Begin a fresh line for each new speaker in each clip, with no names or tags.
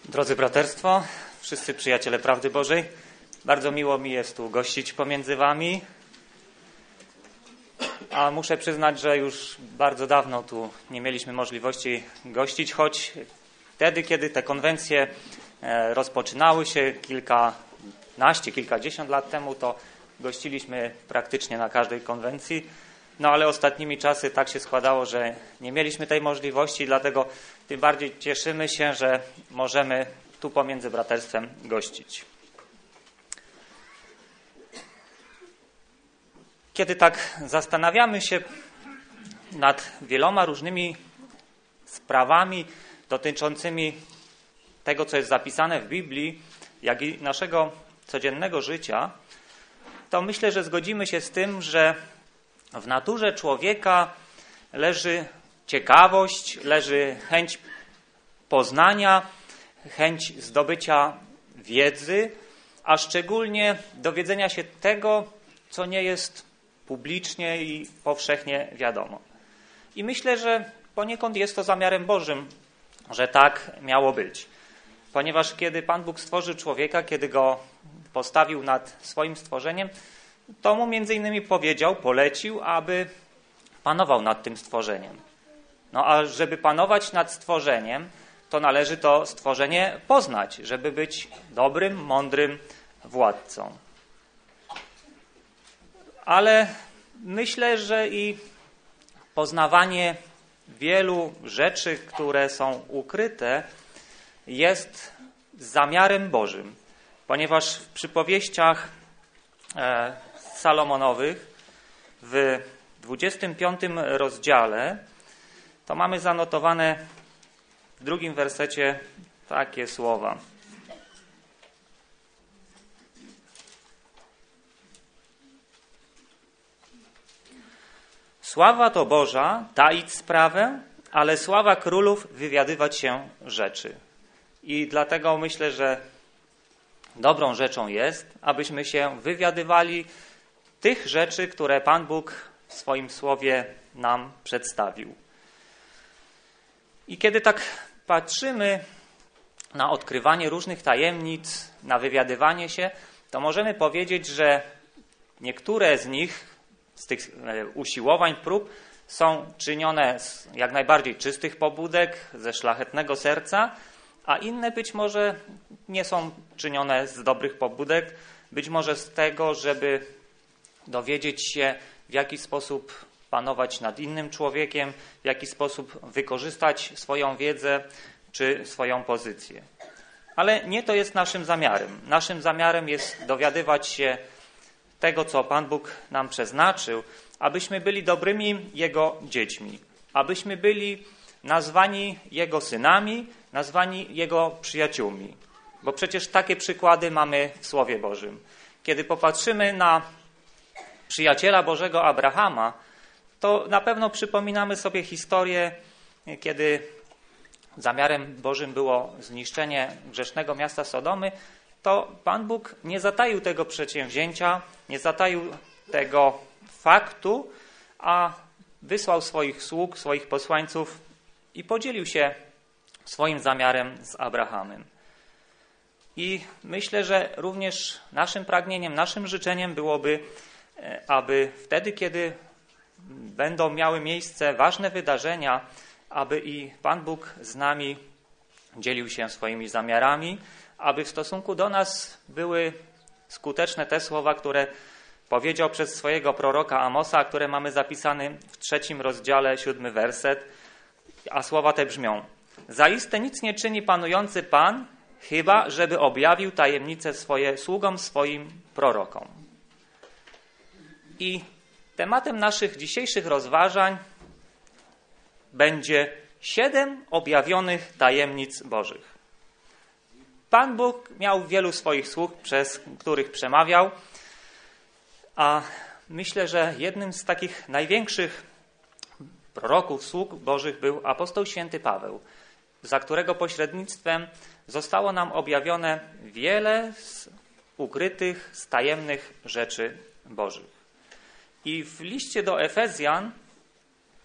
Drodzy braterstwo, wszyscy przyjaciele prawdy Bożej, bardzo miło mi jest tu gościć pomiędzy wami, a muszę przyznać, że już bardzo dawno tu nie mieliśmy możliwości gościć, choć wtedy, kiedy te konwencje rozpoczynały się kilkadziesiąt lat temu, to gościliśmy praktycznie na każdej konwencji. No ale ostatnimi czasy tak się składało, że nie mieliśmy tej możliwości, dlatego tym bardziej cieszymy się, że możemy tu pomiędzy braterstwem gościć. Kiedy tak zastanawiamy się nad wieloma różnymi sprawami dotyczącymi tego, co jest zapisane w Biblii, jak i naszego codziennego życia, to myślę, że zgodzimy się z tym, że w naturze człowieka leży ciekawość, leży chęć poznania, chęć zdobycia wiedzy, a szczególnie dowiedzenia się tego, co nie jest publicznie i powszechnie wiadomo. I myślę, że poniekąd jest to zamiarem Bożym, że tak miało być. Ponieważ kiedy Pan Bóg stworzył człowieka, kiedy go postawił nad swoim stworzeniem, to mu między innymi polecił, aby panował nad tym stworzeniem. No a żeby panować nad stworzeniem, to należy to stworzenie poznać, żeby być dobrym, mądrym władcą. Ale myślę, że i poznawanie wielu rzeczy, które są ukryte, jest zamiarem Bożym, ponieważ w przypowieściach Salomonowych w 25 rozdziale to mamy zanotowane w 2 wersecie takie słowa. Sława to Boża, taić sprawę, ale sława królów wywiadywać się rzeczy. I dlatego myślę, że dobrą rzeczą jest, abyśmy się wywiadywali tych rzeczy, które Pan Bóg w swoim słowie nam przedstawił. I kiedy tak patrzymy na odkrywanie różnych tajemnic, na wywiadywanie się, to możemy powiedzieć, że niektóre z nich, z tych usiłowań, prób, są czynione z jak najbardziej czystych pobudek, ze szlachetnego serca, a inne być może nie są czynione z dobrych pobudek, być może z tego, żeby dowiedzieć się, w jaki sposób panować nad innym człowiekiem, w jaki sposób wykorzystać swoją wiedzę czy swoją pozycję. Ale nie to jest naszym zamiarem. Naszym zamiarem jest dowiadywać się tego, co Pan Bóg nam przeznaczył, abyśmy byli dobrymi Jego dziećmi, abyśmy byli nazwani Jego synami, nazwani Jego przyjaciółmi. Bo przecież takie przykłady mamy w Słowie Bożym. Kiedy popatrzymy na przyjaciela Bożego Abrahama, to na pewno przypominamy sobie historię, kiedy zamiarem Bożym było zniszczenie grzesznego miasta Sodomy, to Pan Bóg nie zataił tego przedsięwzięcia, nie zataił tego faktu, a wysłał swoich sług, swoich posłańców i podzielił się swoim zamiarem z Abrahamem. I myślę, że również naszym pragnieniem, naszym życzeniem byłoby, aby wtedy, kiedy będą miały miejsce ważne wydarzenia, aby i Pan Bóg z nami dzielił się swoimi zamiarami, aby w stosunku do nas były skuteczne te słowa, które powiedział przez swojego proroka Amosa, które mamy zapisane w 3 rozdziale, 7 werset, a słowa te brzmią: zaiste nic nie czyni panujący Pan, chyba żeby objawił tajemnice swoje sługom swoim prorokom. I tematem naszych dzisiejszych rozważań będzie 7 objawionych tajemnic Bożych. Pan Bóg miał wielu swoich sług, przez których przemawiał, a myślę, że jednym z takich największych proroków, sług Bożych był apostoł święty Paweł, za którego pośrednictwem zostało nam objawione wiele z ukrytych, z tajemnych rzeczy Bożych. I w liście do Efezjan,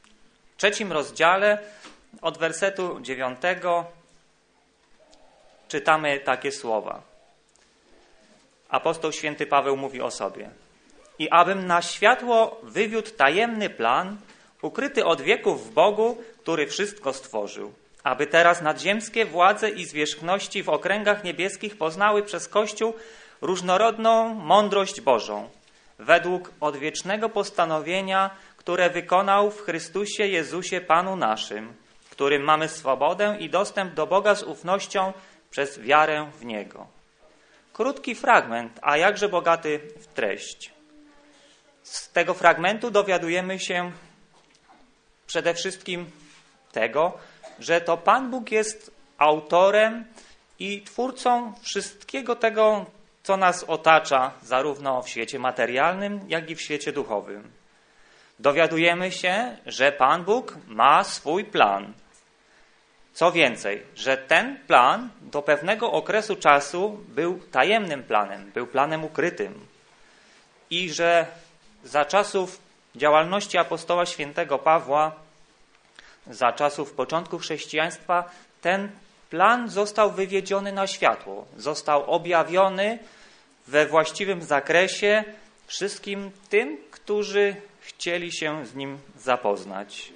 w 3 rozdziale, od wersetu 9 czytamy takie słowa. Apostoł święty Paweł mówi o sobie. I abym na światło wywiódł tajemny plan, ukryty od wieków w Bogu, który wszystko stworzył, aby teraz nadziemskie władze i zwierzchności w okręgach niebieskich poznały przez Kościół różnorodną mądrość Bożą, według odwiecznego postanowienia, które wykonał w Chrystusie Jezusie Panu naszym, którym mamy swobodę i dostęp do Boga z ufnością przez wiarę w Niego. Krótki fragment, a jakże bogaty w treść. Z tego fragmentu dowiadujemy się przede wszystkim tego, że to Pan Bóg jest autorem i twórcą wszystkiego tego, co nas otacza, zarówno w świecie materialnym, jak i w świecie duchowym. Dowiadujemy się, że Pan Bóg ma swój plan. Co więcej, że ten plan do pewnego okresu czasu był tajemnym planem, był planem ukrytym i że za czasów działalności apostoła świętego Pawła, za czasów początku chrześcijaństwa, ten plan został wywiedziony na światło, został objawiony we właściwym zakresie wszystkim tym, którzy chcieli się z nim zapoznać.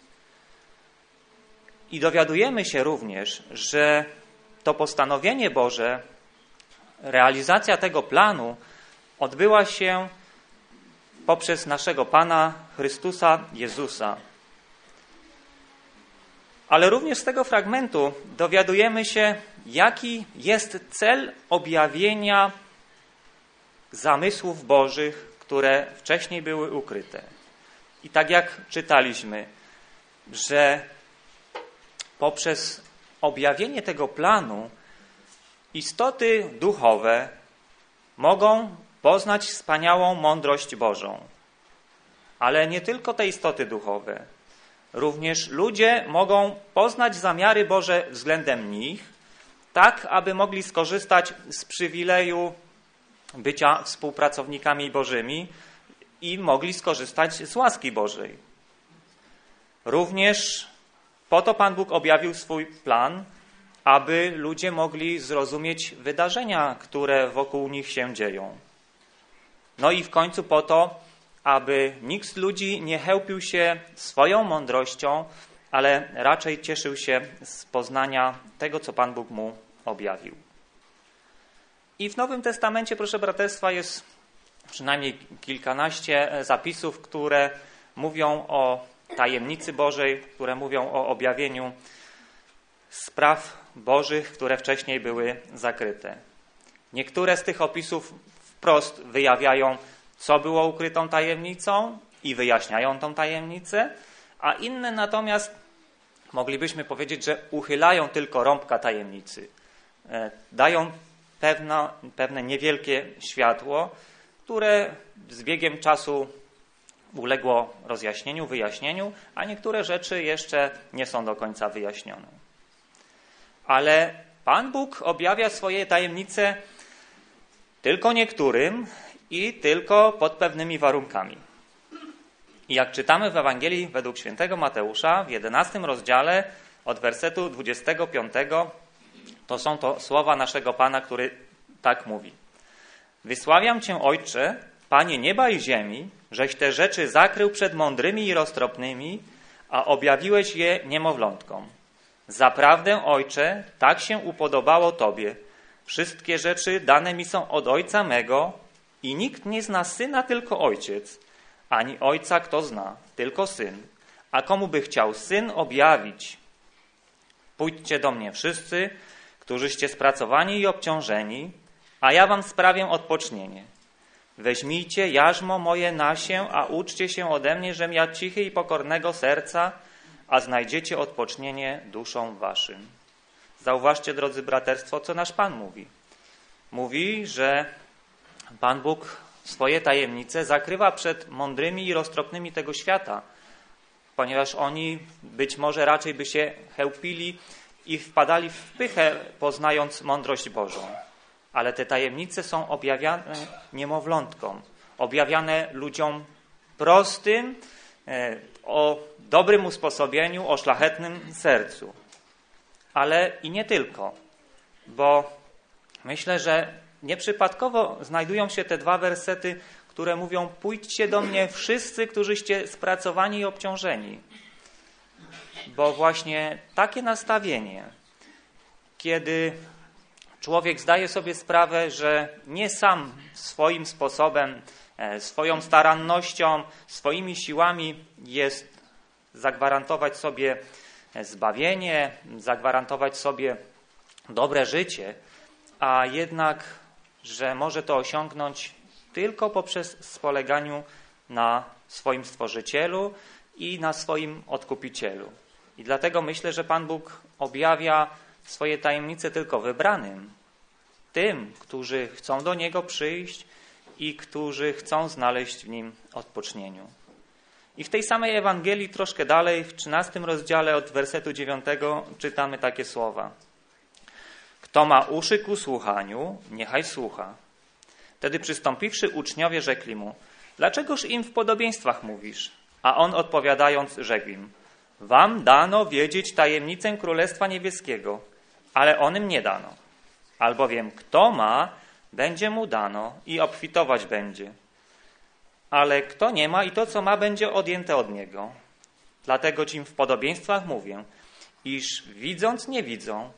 I dowiadujemy się również, że to postanowienie Boże, realizacja tego planu odbyła się poprzez naszego Pana Chrystusa Jezusa. Ale również z tego fragmentu dowiadujemy się, jaki jest cel objawienia zamysłów Bożych, które wcześniej były ukryte. I tak jak czytaliśmy, że poprzez objawienie tego planu istoty duchowe mogą poznać wspaniałą mądrość Bożą. Ale nie tylko te istoty duchowe. Również ludzie mogą poznać zamiary Boże względem nich, tak aby mogli skorzystać z przywileju bycia współpracownikami Bożymi i mogli skorzystać z łaski Bożej. Również po to Pan Bóg objawił swój plan, aby ludzie mogli zrozumieć wydarzenia, które wokół nich się dzieją. No i w końcu po to, aby nikt z ludzi nie chełpił się swoją mądrością, ale raczej cieszył się z poznania tego, co Pan Bóg mu objawił. I w Nowym Testamencie, proszę braterstwa, jest przynajmniej kilkanaście zapisów, które mówią o tajemnicy Bożej, które mówią o objawieniu spraw Bożych, które wcześniej były zakryte. Niektóre z tych opisów wprost wyjawiają, co było ukrytą tajemnicą i wyjaśniają tą tajemnicę, a inne natomiast moglibyśmy powiedzieć, że uchylają tylko rąbka tajemnicy. Dają pewne niewielkie światło, które z biegiem czasu uległo rozjaśnieniu, wyjaśnieniu, a niektóre rzeczy jeszcze nie są do końca wyjaśnione. Ale Pan Bóg objawia swoje tajemnice tylko niektórym i tylko pod pewnymi warunkami. I jak czytamy w Ewangelii według świętego Mateusza w 11 rozdziale od wersetu 25, to są to słowa naszego Pana, który tak mówi. Wysławiam Cię, Ojcze, Panie nieba i ziemi, żeś te rzeczy zakrył przed mądrymi i roztropnymi, a objawiłeś je niemowlątkom. Zaprawdę, Ojcze, tak się upodobało Tobie. Wszystkie rzeczy dane mi są od Ojca mego i nikt nie zna Syna, tylko Ojciec, ani Ojca kto zna, tylko Syn. A komu by chciał Syn objawić? Pójdźcie do mnie wszyscy, którzyście spracowani i obciążeni, a ja wam sprawię odpocznienie. Weźmijcie jarzmo moje na się, a uczcie się ode mnie, żem ja cichy i pokornego serca, a znajdziecie odpocznienie duszom waszym. Zauważcie, drodzy braterstwo, co nasz Pan mówi. Mówi, że Pan Bóg swoje tajemnice zakrywa przed mądrymi i roztropnymi tego świata, ponieważ oni być może raczej by się chełpili i wpadali w pychę, poznając mądrość Bożą. Ale te tajemnice są objawiane niemowlątkom, objawiane ludziom prostym, o dobrym usposobieniu, o szlachetnym sercu. Ale i nie tylko. bo myślę, że nieprzypadkowo znajdują się te dwa wersety, które mówią: pójdźcie do mnie wszyscy, którzyście spracowani i obciążeni. Bo właśnie takie nastawienie, kiedy człowiek zdaje sobie sprawę, że nie sam swoim sposobem, swoją starannością, swoimi siłami jest zagwarantować sobie zbawienie, zagwarantować sobie dobre życie, a jednak, że może to osiągnąć tylko poprzez spoleganiu na swoim Stworzycielu i na swoim Odkupicielu. I dlatego myślę, że Pan Bóg objawia swoje tajemnice tylko wybranym, tym, którzy chcą do Niego przyjść i którzy chcą znaleźć w Nim odpocznieniu. I w tej samej Ewangelii troszkę dalej, w 13 rozdziale od wersetu 9 czytamy takie słowa: Kto ma uszy ku słuchaniu, niechaj słucha. Wtedy przystąpiwszy uczniowie rzekli mu: Dlaczegoż im w podobieństwach mówisz? A on odpowiadając rzekł im: Wam dano wiedzieć tajemnicę Królestwa Niebieskiego, ale onym nie dano. Albowiem kto ma, będzie mu dano i obfitować będzie. Ale kto nie ma i to, co ma, będzie odjęte od niego. Dlatego ci im w podobieństwach mówię, iż widząc nie widzą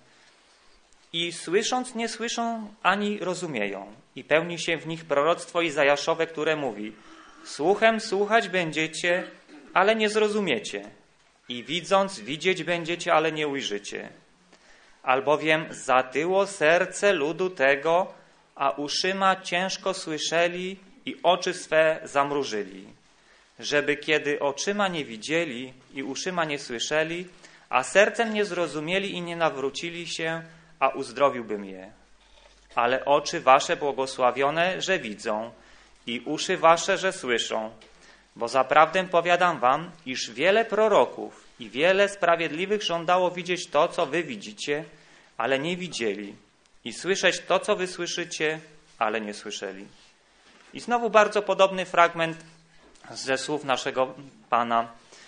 i słysząc nie słyszą ani rozumieją. I pełni się w nich proroctwo Izajaszowe, które mówi: Słuchem słuchać będziecie, ale nie zrozumiecie. I widząc widzieć będziecie, ale nie ujrzycie. Albowiem zatyło serce ludu tego, a uszyma ciężko słyszeli i oczy swe zamrużyli, żeby kiedy oczyma nie widzieli i uszyma nie słyszeli, a sercem nie zrozumieli i nie nawrócili się, a uzdrowiłbym je. Ale oczy wasze błogosławione, że widzą i uszy wasze, że słyszą. Bo zaprawdę powiadam wam, iż wiele proroków i wiele sprawiedliwych żądało widzieć to, co wy widzicie, ale nie widzieli, i słyszeć to, co wy słyszycie, ale nie słyszeli. I znowu bardzo podobny fragment ze słów naszego Pana,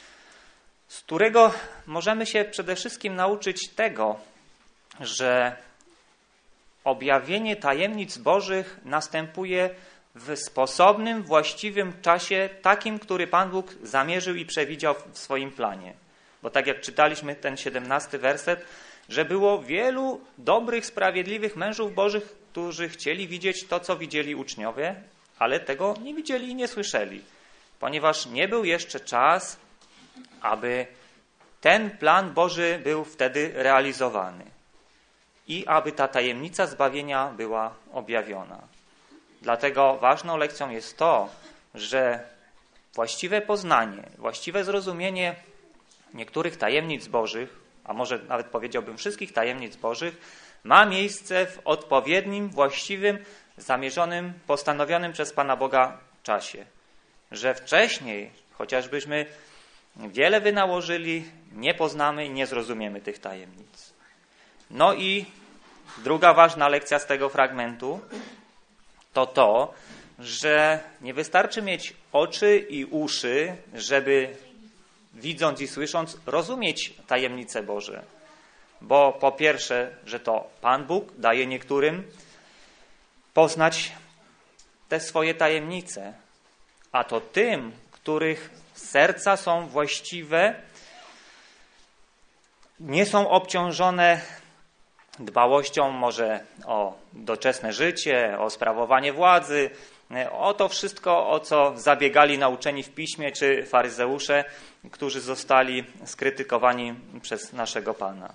z którego możemy się przede wszystkim nauczyć tego, że objawienie tajemnic Bożych następuje w sposobnym, właściwym czasie, takim, który Pan Bóg zamierzył i przewidział w swoim planie. Bo tak jak czytaliśmy ten 17 werset, że było wielu dobrych, sprawiedliwych mężów Bożych, którzy chcieli widzieć to, co widzieli uczniowie, ale tego nie widzieli i nie słyszeli, ponieważ nie był jeszcze czas, aby ten plan Boży był wtedy realizowany i aby ta tajemnica zbawienia była objawiona. Dlatego ważną lekcją jest to, że właściwe poznanie, właściwe zrozumienie niektórych tajemnic Bożych, a może nawet powiedziałbym wszystkich tajemnic Bożych, ma miejsce w odpowiednim, właściwym, zamierzonym, postanowionym przez Pana Boga czasie. Że wcześniej, chociażbyśmy wiele wynałożyli, nie poznamy i nie zrozumiemy tych tajemnic. No i druga ważna lekcja z tego fragmentu to, że nie wystarczy mieć oczy i uszy, żeby widząc i słysząc rozumieć tajemnice Boże. Bo po pierwsze, że to Pan Bóg daje niektórym poznać te swoje tajemnice, a to tym, których serca są właściwe, nie są obciążone dbałością może o doczesne życie, o sprawowanie władzy, o to wszystko, o co zabiegali nauczeni w Piśmie czy faryzeusze, którzy zostali skrytykowani przez naszego Pana.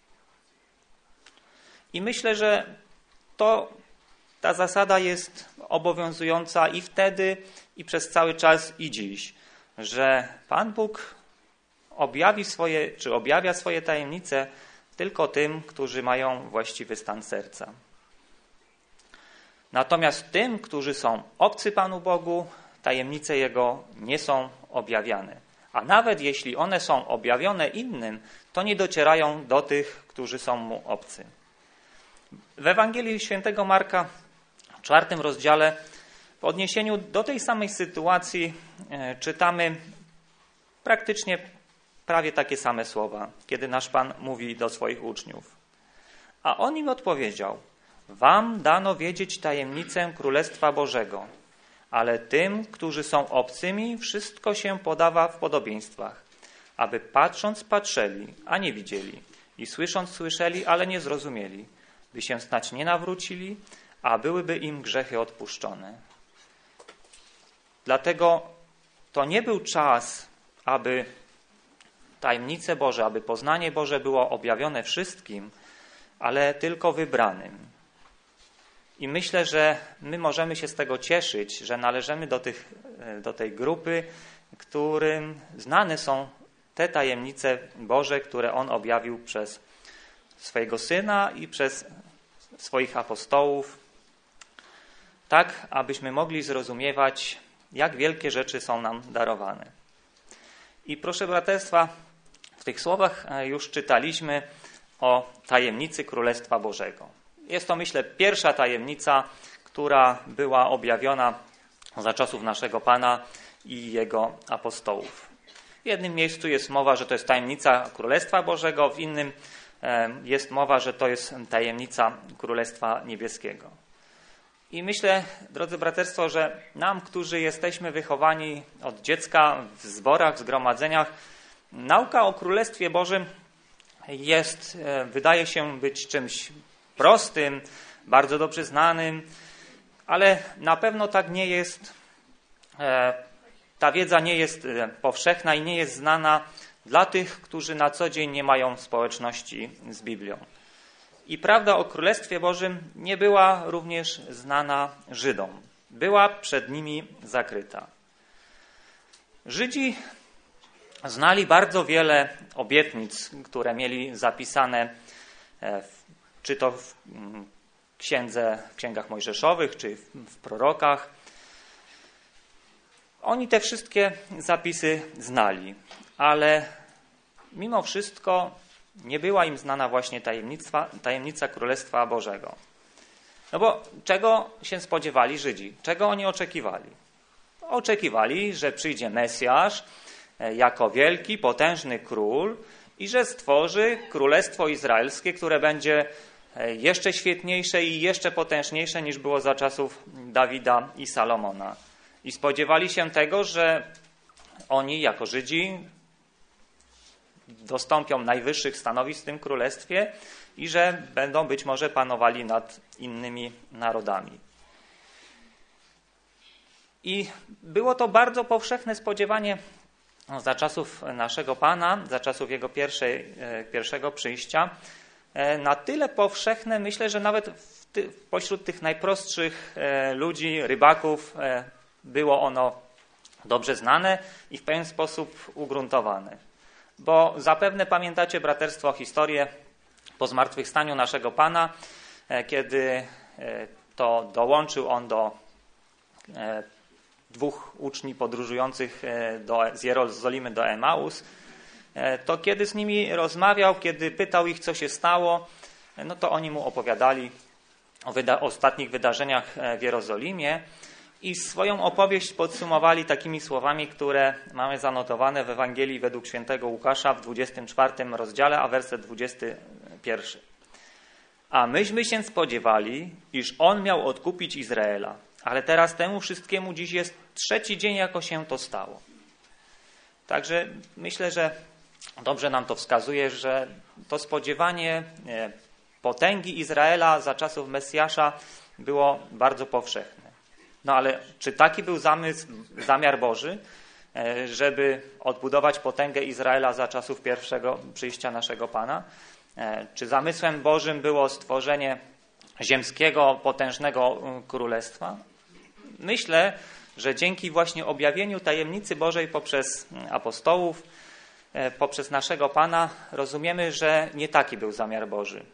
I myślę, że ta zasada jest obowiązująca i wtedy, i przez cały czas, i dziś, że Pan Bóg objawia swoje tajemnice tylko tym, którzy mają właściwy stan serca. Natomiast tym, którzy są obcy Panu Bogu, tajemnice Jego nie są objawiane. A nawet jeśli one są objawione innym, to nie docierają do tych, którzy są Mu obcy. W Ewangelii Świętego Marka, w 4 rozdziale, w odniesieniu do tej samej sytuacji czytamy praktycznie prawie takie same słowa, kiedy nasz Pan mówi do swoich uczniów. A on im odpowiedział: wam dano wiedzieć tajemnicę Królestwa Bożego, ale tym, którzy są obcymi, wszystko się podawa w podobieństwach, aby patrząc patrzeli, a nie widzieli, i słysząc słyszeli, ale nie zrozumieli, by się snać nie nawrócili, a byłyby im grzechy odpuszczone. Dlatego to nie był czas, aby tajemnice Boże, aby poznanie Boże było objawione wszystkim, ale tylko wybranym. I myślę, że my możemy się z tego cieszyć, że należymy do tej grupy, którym znane są te tajemnice Boże, które On objawił przez swojego Syna i przez swoich apostołów, tak abyśmy mogli zrozumiewać, jak wielkie rzeczy są nam darowane. I proszę braterstwa, w tych słowach już czytaliśmy o tajemnicy Królestwa Bożego. Jest to, myślę, pierwsza tajemnica, która była objawiona za czasów naszego Pana i Jego apostołów. W jednym miejscu jest mowa, że to jest tajemnica Królestwa Bożego, w innym jest mowa, że to jest tajemnica Królestwa Niebieskiego. I myślę, drodzy braterstwo, że nam, którzy jesteśmy wychowani od dziecka w zborach, w zgromadzeniach, nauka o Królestwie Bożym wydaje się być czymś prostym, bardzo dobrze znanym, ale na pewno tak nie jest. Ta wiedza nie jest powszechna i nie jest znana dla tych, którzy na co dzień nie mają społeczności z Biblią. I prawda o Królestwie Bożym nie była również znana Żydom. Była przed nimi zakryta. Żydzi znali bardzo wiele obietnic, które mieli zapisane czy to w księgach mojżeszowych, czy w prorokach. Oni te wszystkie zapisy znali, ale mimo wszystko nie była im znana właśnie tajemnica Królestwa Bożego. No bo czego się spodziewali Żydzi? Czego oni oczekiwali? Oczekiwali, że przyjdzie Mesjasz jako wielki, potężny król i że stworzy Królestwo Izraelskie, które będzie jeszcze świetniejsze i jeszcze potężniejsze niż było za czasów Dawida i Salomona. I spodziewali się tego, że oni jako Żydzi dostąpią najwyższych stanowisk w tym królestwie i że będą być może panowali nad innymi narodami. I było to bardzo powszechne spodziewanie za czasów naszego Pana, za czasów Jego pierwszego przyjścia. Na tyle powszechne, myślę, że nawet pośród tych najprostszych ludzi, rybaków, było ono dobrze znane i w pewien sposób ugruntowane. Bo zapewne pamiętacie, braterstwo, historię po zmartwychwstaniu naszego Pana, kiedy to dołączył On do dwóch uczniów podróżujących z Jerozolimy do Emaus, to kiedy z nimi rozmawiał, kiedy pytał ich, co się stało, no to oni mu opowiadali o ostatnich wydarzeniach w Jerozolimie i swoją opowieść podsumowali takimi słowami, które mamy zanotowane w Ewangelii według świętego Łukasza w 24 rozdziale, a werset 21. A myśmy się spodziewali, iż On miał odkupić Izraela, ale teraz temu wszystkiemu dziś jest 3. dzień, jako się to stało. Także myślę, że dobrze nam to wskazuje, że to spodziewanie potęgi Izraela za czasów Mesjasza było bardzo powszechne. No ale czy taki był zamiar Boży, żeby odbudować potęgę Izraela za czasów pierwszego przyjścia naszego Pana? Czy zamysłem Bożym było stworzenie ziemskiego, potężnego królestwa? Myślę, że dzięki właśnie objawieniu tajemnicy Bożej poprzez apostołów, poprzez naszego Pana, rozumiemy, że nie taki był zamiar Boży.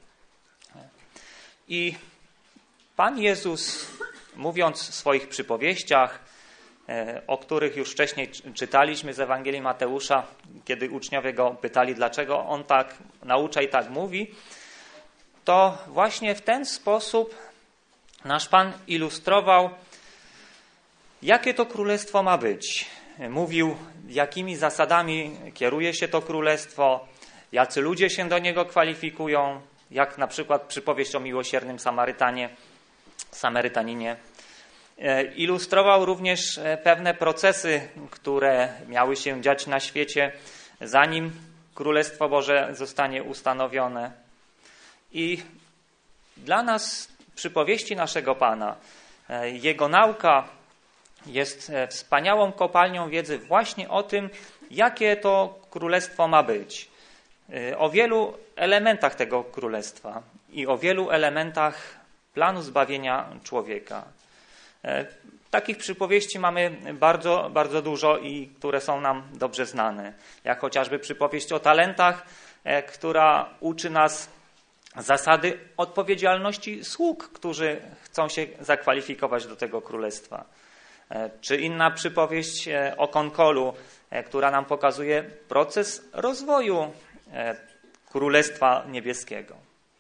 I Pan Jezus, mówiąc w swoich przypowieściach, o których już wcześniej czytaliśmy z Ewangelii Mateusza, kiedy uczniowie go pytali, dlaczego on tak naucza i tak mówi, to właśnie w ten sposób nasz Pan ilustrował, jakie to królestwo ma być. Mówił, jakimi zasadami kieruje się to królestwo, jacy ludzie się do niego kwalifikują, jak na przykład przypowieść o miłosiernym Samarytaninie. Ilustrował również pewne procesy, które miały się dziać na świecie, zanim Królestwo Boże zostanie ustanowione. I dla nas przypowieści naszego Pana, Jego nauka jest wspaniałą kopalnią wiedzy właśnie o tym, jakie to królestwo ma być. O wielu elementach tego królestwa i o wielu elementach planu zbawienia człowieka. Takich przypowieści mamy bardzo, bardzo dużo i które są nam dobrze znane. Jak chociażby przypowieść o talentach, która uczy nas zasady odpowiedzialności sług, którzy chcą się zakwalifikować do tego królestwa. Czy inna przypowieść o konkolu, która nam pokazuje proces rozwoju Królestwa Niebieskiego.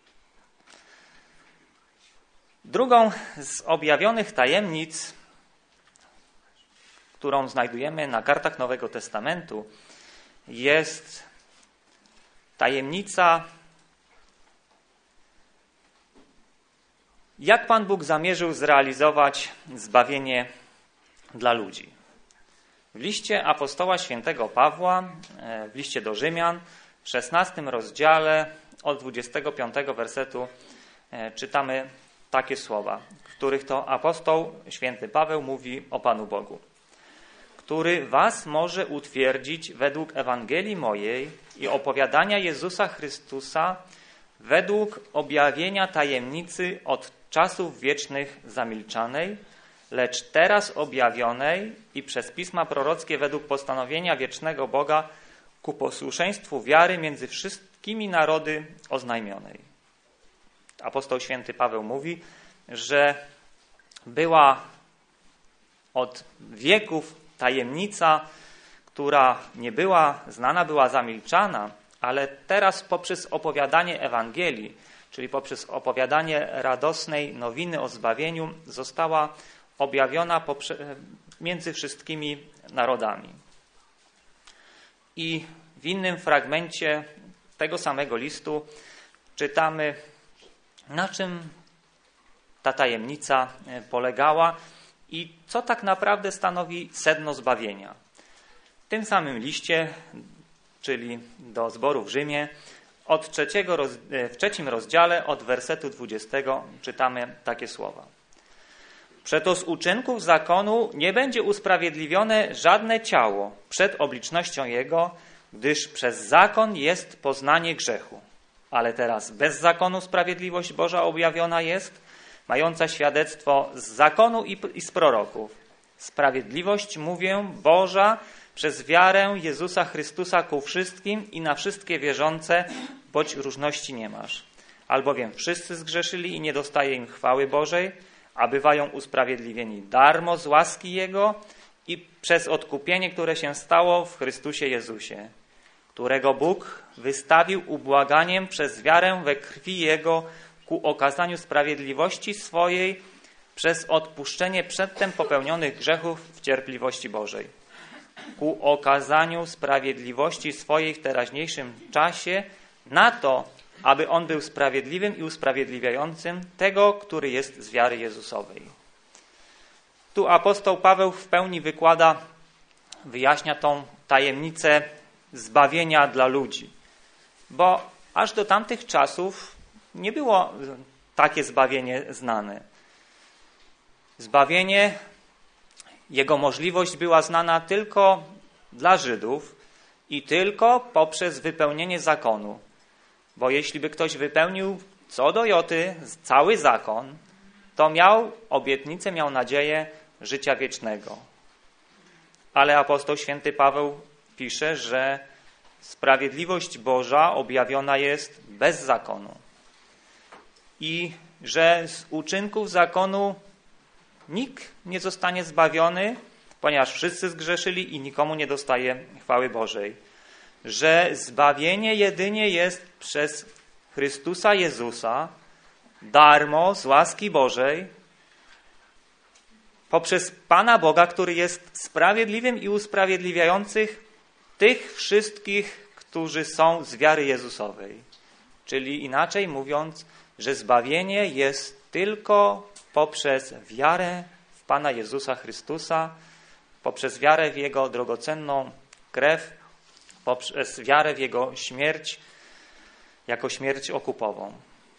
Drugą z objawionych tajemnic, którą znajdujemy na kartach Nowego Testamentu, jest tajemnica, jak Pan Bóg zamierzył zrealizować zbawienie dla ludzi. W liście apostoła świętego Pawła, w liście do Rzymian, w 16 rozdziale od 25 wersetu czytamy takie słowa, w których to apostoł święty Paweł mówi o Panu Bogu, który was może utwierdzić według Ewangelii mojej i opowiadania Jezusa Chrystusa według objawienia tajemnicy od czasów wiecznych zamilczanej, lecz teraz objawionej i przez pisma prorockie według postanowienia wiecznego Boga ku posłuszeństwu wiary między wszystkimi narody oznajmionej. Apostoł święty Paweł mówi, że była od wieków tajemnica, która nie była znana, była zamilczana, ale teraz poprzez opowiadanie Ewangelii, czyli poprzez opowiadanie radosnej nowiny o zbawieniu, została objawiona między wszystkimi narodami. I w innym fragmencie tego samego listu czytamy, na czym ta tajemnica polegała i co tak naprawdę stanowi sedno zbawienia. W tym samym liście, czyli do zboru w Rzymie, w 3 rozdziale od wersetu 20 czytamy takie słowa. Przeto z uczynków zakonu nie będzie usprawiedliwione żadne ciało przed oblicznością Jego, gdyż przez zakon jest poznanie grzechu. Ale teraz bez zakonu sprawiedliwość Boża objawiona jest, mająca świadectwo z zakonu i z proroków. Sprawiedliwość, mówię, Boża przez wiarę Jezusa Chrystusa ku wszystkim i na wszystkie wierzące, boć różności nie masz. Albowiem wszyscy zgrzeszyli i nie dostaje im chwały Bożej, a bywają usprawiedliwieni darmo z łaski Jego i przez odkupienie, które się stało w Chrystusie Jezusie, którego Bóg wystawił ubłaganiem przez wiarę we krwi Jego ku okazaniu sprawiedliwości swojej przez odpuszczenie przedtem popełnionych grzechów w cierpliwości Bożej. Ku okazaniu sprawiedliwości swojej w teraźniejszym czasie na to, aby On był sprawiedliwym i usprawiedliwiającym tego, który jest z wiary Jezusowej. Tu apostoł Paweł w pełni wyjaśnia tą tajemnicę zbawienia dla ludzi. Bo aż do tamtych czasów nie było takie zbawienie znane. Zbawienie, jego możliwość była znana tylko dla Żydów i tylko poprzez wypełnienie zakonu. Bo jeśli by ktoś wypełnił co do joty cały zakon, to miał obietnicę, miał nadzieję życia wiecznego. Ale apostoł święty Paweł pisze, że sprawiedliwość Boża objawiona jest bez zakonu i że z uczynków zakonu nikt nie zostanie zbawiony, ponieważ wszyscy zgrzeszyli i nikomu nie dostaje chwały Bożej. Że zbawienie jedynie jest przez Chrystusa Jezusa, darmo, z łaski Bożej, poprzez Pana Boga, który jest sprawiedliwym i usprawiedliwiających tych wszystkich, którzy są z wiary Jezusowej. Czyli inaczej mówiąc, że zbawienie jest tylko poprzez wiarę w Pana Jezusa Chrystusa, poprzez wiarę w Jego drogocenną krew, poprzez wiarę w Jego śmierć, jako śmierć okupową.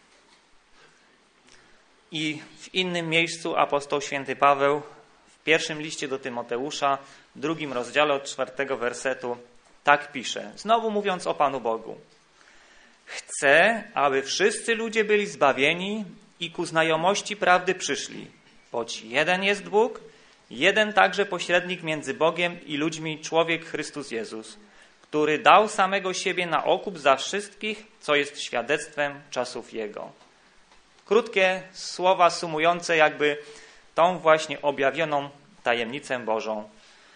I w innym miejscu apostoł święty Paweł w pierwszym liście do Tymoteusza, w 2 rozdziale od 4 wersetu tak pisze, znowu mówiąc o Panu Bogu. Chcę, aby wszyscy ludzie byli zbawieni i ku znajomości prawdy przyszli, boć jeden jest Bóg, jeden także pośrednik między Bogiem i ludźmi, człowiek Chrystus Jezus, który dał samego siebie na okup za wszystkich, co jest świadectwem czasów Jego. Krótkie słowa sumujące jakby tą właśnie objawioną tajemnicę Bożą.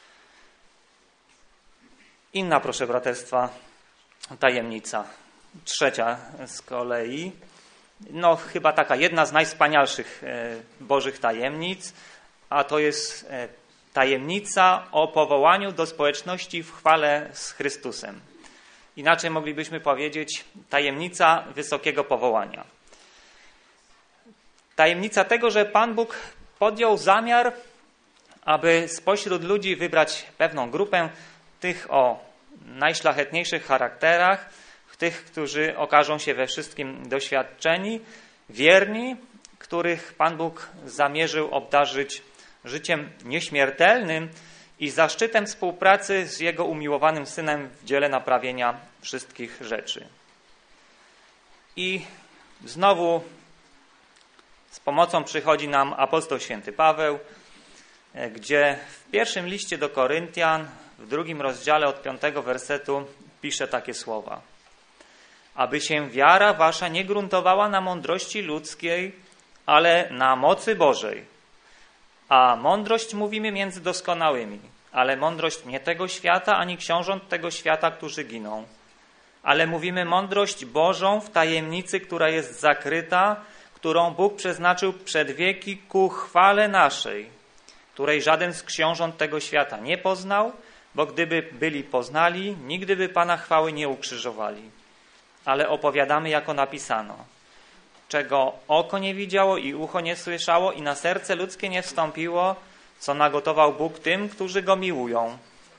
Inna, proszę braterstwa, tajemnica. Trzecia z kolei, chyba taka jedna z najwspanialszych Bożych tajemnic, a to jest tajemnica o powołaniu do społeczności w chwale z Chrystusem. Inaczej moglibyśmy powiedzieć tajemnica wysokiego powołania. Tajemnica tego, że Pan Bóg podjął zamiar, aby spośród ludzi wybrać pewną grupę tych o najszlachetniejszych charakterach, tych, którzy okażą się we wszystkim doświadczeni, wierni, których Pan Bóg zamierzył obdarzyć życiem nieśmiertelnym i zaszczytem współpracy z Jego umiłowanym Synem w dziele naprawienia wszystkich rzeczy. I znowu z pomocą przychodzi nam apostoł święty Paweł, gdzie w pierwszym liście do Koryntian, w 2 rozdziale od 5 wersetu pisze takie słowa. Aby się wiara wasza nie gruntowała na mądrości ludzkiej, ale na mocy Bożej. A mądrość mówimy między doskonałymi, ale mądrość nie tego świata, ani książąt tego świata, którzy giną. Ale mówimy mądrość Bożą w tajemnicy, która jest zakryta, którą Bóg przeznaczył przed wieki ku chwale naszej, której żaden z książąt tego świata nie poznał, bo gdyby byli poznali, nigdy by Pana chwały nie ukrzyżowali. Ale opowiadamy, jako napisano, czego oko nie widziało i ucho nie słyszało i na serce ludzkie nie wstąpiło, co nagotował Bóg tym, którzy Go miłują.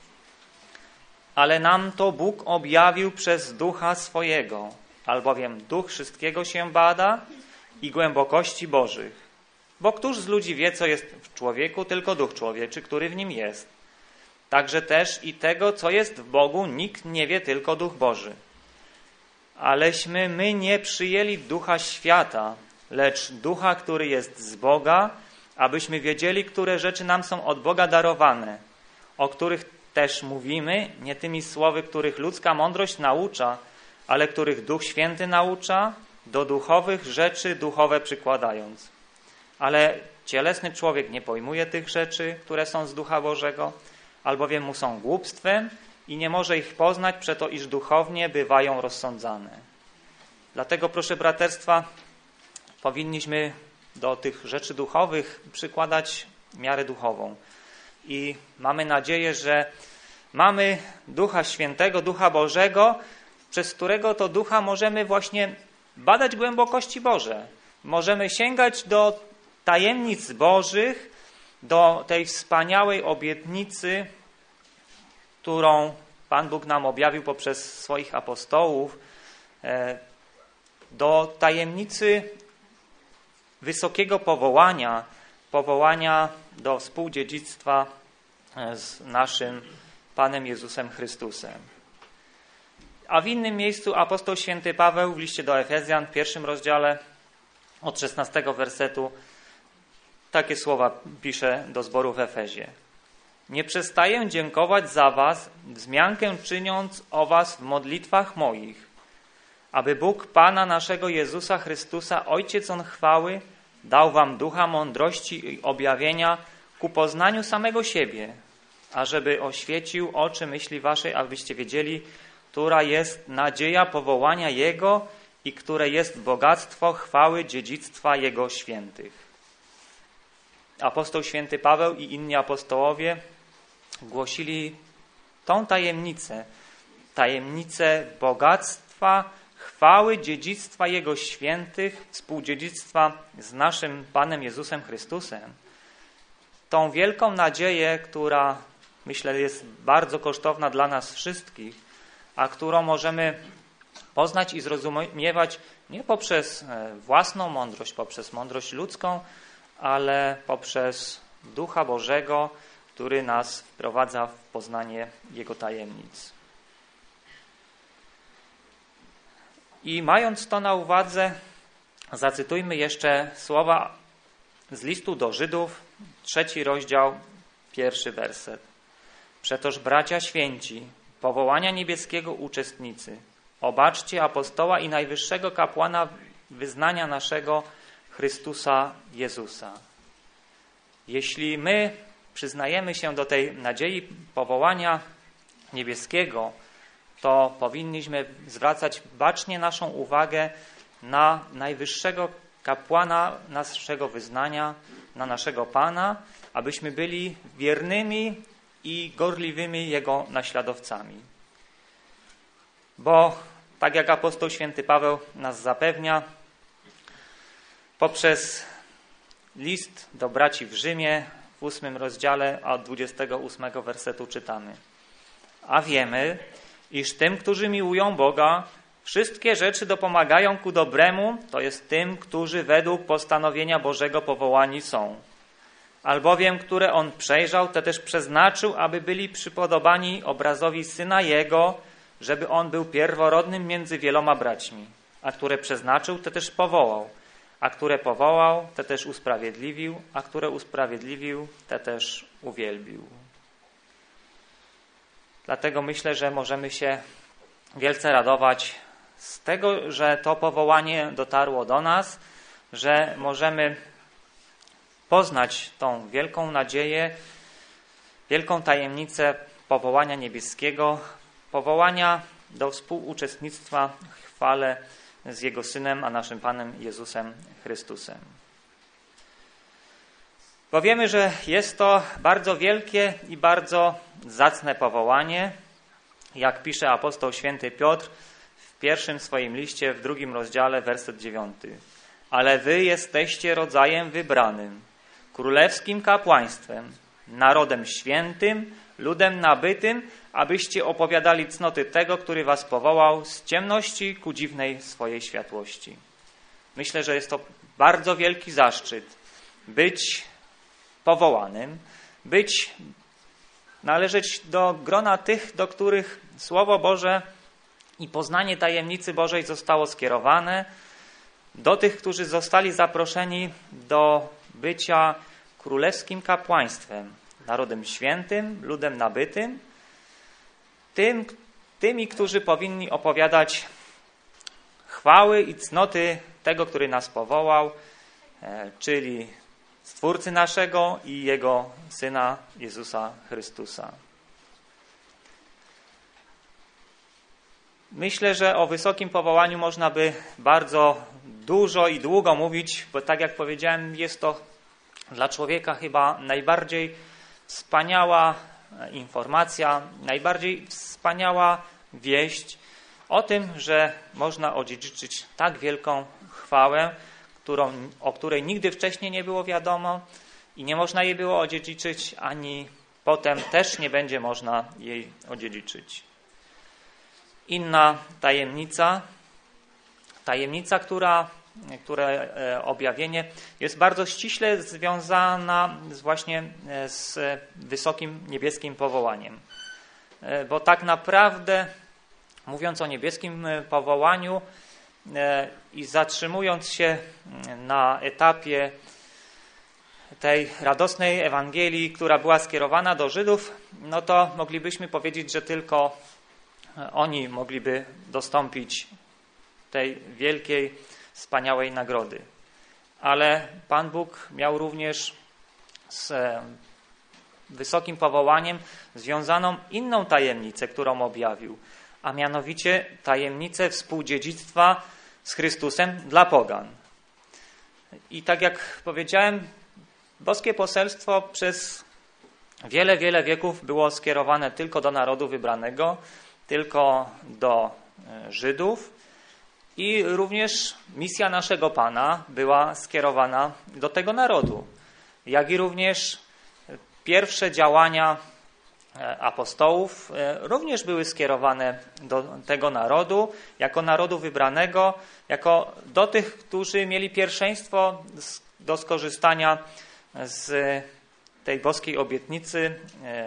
Ale nam to Bóg objawił przez Ducha swojego, albowiem Duch wszystkiego się bada i głębokości Bożych. Bo któż z ludzi wie, co jest w człowieku, tylko Duch człowieczy, który w nim jest. Także też i tego, co jest w Bogu, nikt nie wie, tylko Duch Boży. Aleśmy my nie przyjęli ducha świata, lecz ducha, który jest z Boga, abyśmy wiedzieli, które rzeczy nam są od Boga darowane, o których też mówimy, nie tymi słowy, których ludzka mądrość naucza, ale których Duch Święty naucza, do duchowych rzeczy duchowe przykładając. Ale cielesny człowiek nie pojmuje tych rzeczy, które są z Ducha Bożego, albowiem mu są głupstwem i nie może ich poznać, przeto iż duchownie bywają rozsądzane. Dlatego, proszę braterstwa, powinniśmy do tych rzeczy duchowych przykładać miarę duchową. I mamy nadzieję, że mamy Ducha Świętego, Ducha Bożego, przez którego to Ducha możemy właśnie badać głębokości Boże. Możemy sięgać do tajemnic Bożych, do tej wspaniałej obietnicy, którą Pan Bóg nam objawił poprzez swoich apostołów, do tajemnicy wysokiego powołania do współdziedzictwa z naszym Panem Jezusem Chrystusem. A w innym miejscu apostoł święty Paweł w liście do Efezjan, w 1 rozdziale od 16 wersetu takie słowa pisze do zboru w Efezie. Nie przestaję dziękować za was, wzmiankę czyniąc o was w modlitwach moich, aby Bóg Pana naszego Jezusa Chrystusa, Ojciec On chwały, dał wam ducha mądrości i objawienia ku poznaniu samego siebie, ażeby oświecił oczy myśli waszej, abyście wiedzieli, która jest nadzieja powołania Jego i które jest bogactwo chwały dziedzictwa Jego świętych. Apostoł święty Paweł i inni apostołowie głosili tą tajemnicę bogactwa chwały dziedzictwa Jego świętych, współdziedzictwa z naszym Panem Jezusem Chrystusem, tą wielką nadzieję, która myślę jest bardzo kosztowna dla nas wszystkich, a którą możemy poznać i zrozumiewać nie poprzez własną mądrość, poprzez mądrość ludzką, ale poprzez Ducha Bożego, który nas wprowadza w poznanie Jego tajemnic. I mając to na uwadze, zacytujmy jeszcze słowa z listu do Żydów, 3 rozdział, 1 werset. Przetoż bracia święci, powołania niebieskiego uczestnicy, obaczcie apostoła i najwyższego kapłana wyznania naszego Chrystusa Jezusa. Jeśli my przyznajemy się do tej nadziei powołania niebieskiego, to powinniśmy zwracać bacznie naszą uwagę na najwyższego kapłana naszego wyznania, na naszego Pana, abyśmy byli wiernymi i gorliwymi Jego naśladowcami. Bo tak jak apostoł święty Paweł nas zapewnia, poprzez list do braci w Rzymie w 8 rozdziale, a od 28 wersetu czytamy: a wiemy, iż tym, którzy miłują Boga, wszystkie rzeczy dopomagają ku dobremu, to jest tym, którzy według postanowienia Bożego powołani są. Albowiem, które On przejrzał, te też przeznaczył, aby byli przypodobani obrazowi Syna Jego, żeby On był pierworodnym między wieloma braćmi. A które przeznaczył, te też powołał. A które powołał, te też usprawiedliwił. A które usprawiedliwił, te też uwielbił. Dlatego myślę, że możemy się wielce radować z tego, że to powołanie dotarło do nas, że możemy poznać tą wielką nadzieję, wielką tajemnicę powołania niebieskiego, powołania do współuczestnictwa w chwale z Jego Synem, a naszym Panem Jezusem Chrystusem. Bo wiemy, że jest to bardzo wielkie i bardzo zacne powołanie, jak pisze apostoł święty Piotr w pierwszym swoim liście, w 2 rozdziale, werset 9. Ale wy jesteście rodzajem wybranym, królewskim kapłaństwem, narodem świętym, ludem nabytym, abyście opowiadali cnoty tego, który was powołał z ciemności ku dziwnej swojej światłości. Myślę, że jest to bardzo wielki zaszczyt być powołanym, należeć do grona tych, do których Słowo Boże i poznanie tajemnicy Bożej zostało skierowane, do tych, którzy zostali zaproszeni do bycia królewskim kapłaństwem, narodem świętym, ludem nabytym, tymi, którzy powinni opowiadać chwały i cnoty tego, który nas powołał, czyli Stwórcy naszego i Jego Syna Jezusa Chrystusa. Myślę, że o wysokim powołaniu można by bardzo dużo i długo mówić, bo tak jak powiedziałem, jest to dla człowieka chyba najbardziej wspaniała informacja, najbardziej wspaniała wieść o tym, że można odziedziczyć tak wielką chwałę, o której nigdy wcześniej nie było wiadomo i nie można jej było odziedziczyć, ani potem też nie będzie można jej odziedziczyć. Inna tajemnica, które objawienie jest bardzo ściśle związana właśnie z wysokim niebieskim powołaniem. Bo tak naprawdę, mówiąc o niebieskim powołaniu i zatrzymując się na etapie tej radosnej Ewangelii, która była skierowana do Żydów, no to moglibyśmy powiedzieć, że tylko oni mogliby dostąpić tej wielkiej, wspaniałej nagrody. Ale Pan Bóg miał również z wysokim powołaniem związaną inną tajemnicę, którą objawił, a mianowicie tajemnicę współdziedzictwa z Chrystusem dla pogan. I tak jak powiedziałem, boskie poselstwo przez wiele, wiele wieków było skierowane tylko do narodu wybranego, tylko do Żydów, I również misja naszego Pana była skierowana do tego narodu, jak i również pierwsze działania apostołów również były skierowane do tego narodu, jako narodu wybranego, jako do tych, którzy mieli pierwszeństwo do skorzystania z tej boskiej obietnicy,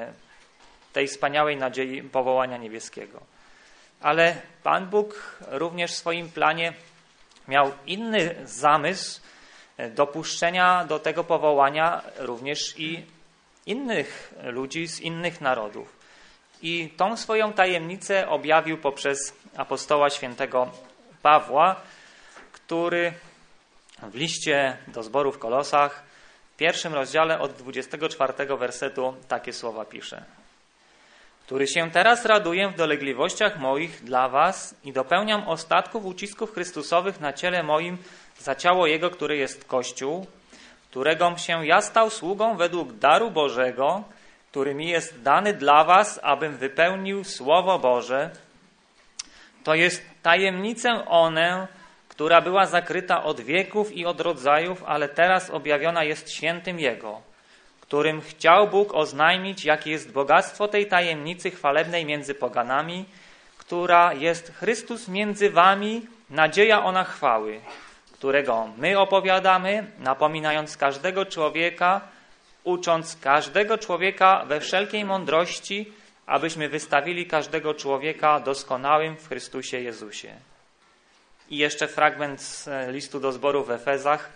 tej wspaniałej nadziei powołania niebieskiego. Ale Pan Bóg również w swoim planie miał inny zamysł dopuszczenia do tego powołania również i innych ludzi z innych narodów. I tą swoją tajemnicę objawił poprzez apostoła świętego Pawła, który w liście do zboru w Kolosach w 1 rozdziale od 24 wersetu takie słowa pisze. Który się teraz raduję w dolegliwościach moich dla was i dopełniam ostatków ucisków Chrystusowych na ciele moim za ciało Jego, który jest Kościół, któregom się ja stał sługą według daru Bożego, który mi jest dany dla was, abym wypełnił Słowo Boże. To jest tajemnicę onę, która była zakryta od wieków i od rodzajów, ale teraz objawiona jest świętym Jego, którym chciał Bóg oznajmić, jakie jest bogactwo tej tajemnicy chwalebnej między poganami, która jest Chrystus między wami, nadzieja ona chwały, którego my opowiadamy, napominając każdego człowieka, ucząc każdego człowieka we wszelkiej mądrości, abyśmy wystawili każdego człowieka doskonałym w Chrystusie Jezusie. I jeszcze fragment z listu do zboru w Efezach,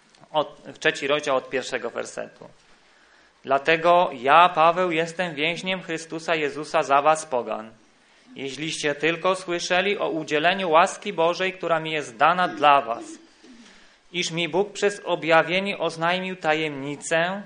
3 rozdział od 1 wersetu. Dlatego ja, Paweł, jestem więźniem Chrystusa Jezusa za was pogan. Jeśliście tylko słyszeli o udzieleniu łaski Bożej, która mi jest dana dla was, iż mi Bóg przez objawienie oznajmił tajemnicę,